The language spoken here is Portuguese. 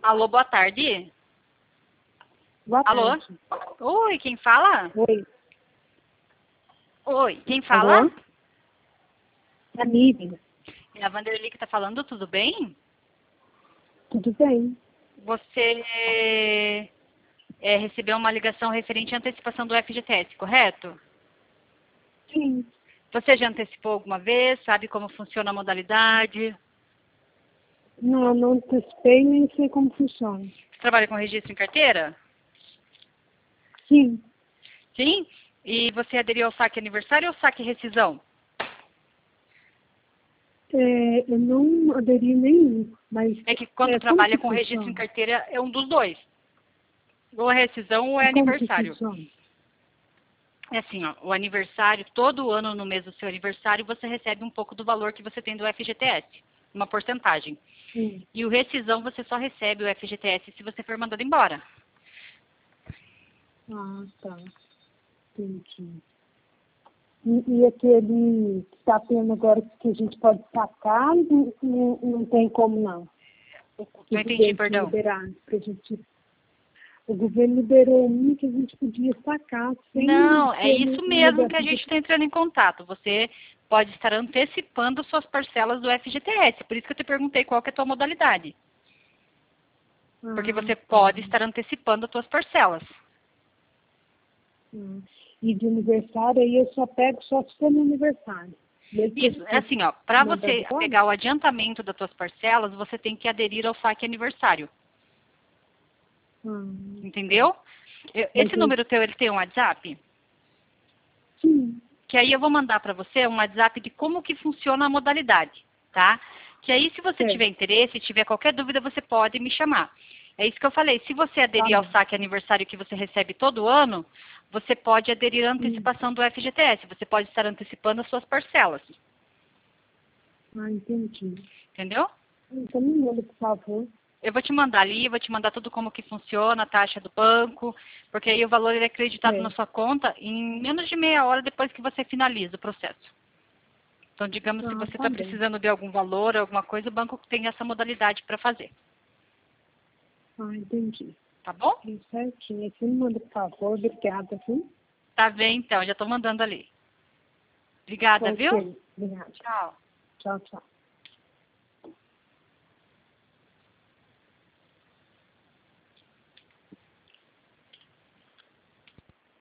Alô, boa tarde. Boa Alô? tarde. Oi, quem fala? Oi. Oi, quem fala? Alô? É a Nívia. É a Vanderly que tá falando, tudo bem? Tudo bem? Você recebeu uma ligação referente à antecipação do FGTS, correto? Sim. Você já antecipou alguma vez? Sabe como funciona a modalidade? Não, não antecipei nem sei como funciona. Você trabalha com registro em carteira? Sim. Sim? E você aderiu ao saque aniversário ou saque rescisão? Eu não aderi nenhum, mas... É que quando como trabalha que com registro em funciona? carteira é um dos dois. Ou é rescisão ou é E como que aniversário. funciona? É assim, ó, o aniversário, todo ano no mês do seu aniversário, você recebe um pouco do valor que você tem do FGTS, uma porcentagem. Sim. E o rescisão, você só recebe o FGTS se você for mandado embora. Ah, tá. Entendi. E aquele que está tendo agora que a gente pode sacar, não tem como não. Não entendi, perdão. Liberar pra gente. O governo liberou um que a gente podia sacar sem... Não, é ter isso no mesmo que a FGTS. gente está entrando em contato. Você pode estar antecipando suas parcelas do FGTS. Por isso que eu te perguntei qual que é a tua modalidade. Porque você pode estar antecipando as suas parcelas. E de aniversário, aí eu só pego só se for no aniversário. Isso, é assim, ó, para Mandar você agora? pegar o adiantamento das suas parcelas, você tem que aderir ao saque aniversário. Entendeu? Esse número teu, ele tem um WhatsApp? Sim. Que aí eu vou mandar para você um WhatsApp de como que funciona a modalidade, tá? Que aí, se você tiver interesse, tiver qualquer dúvida, você pode me chamar. É isso que eu falei. Se você aderir ao saque aniversário que você recebe todo ano, você pode aderir à antecipação do FGTS. Você pode estar antecipando as suas parcelas. Entendi. Entendeu? Então me manda, por favor. Eu vou te mandar ali, vou te mandar tudo como que funciona, a taxa do banco, porque aí o valor ele é acreditado na sua conta em menos de meia hora depois que você finaliza o processo. Então, digamos, se você está precisando de algum valor, alguma coisa, o banco tem essa modalidade para fazer. Entendi. Tá bom? Certinho. Você me manda, por favor. Obrigada, viu? Tá bem, então. Já estou mandando ali. Obrigada, viu? Obrigada. Tchau. Tchau, tchau.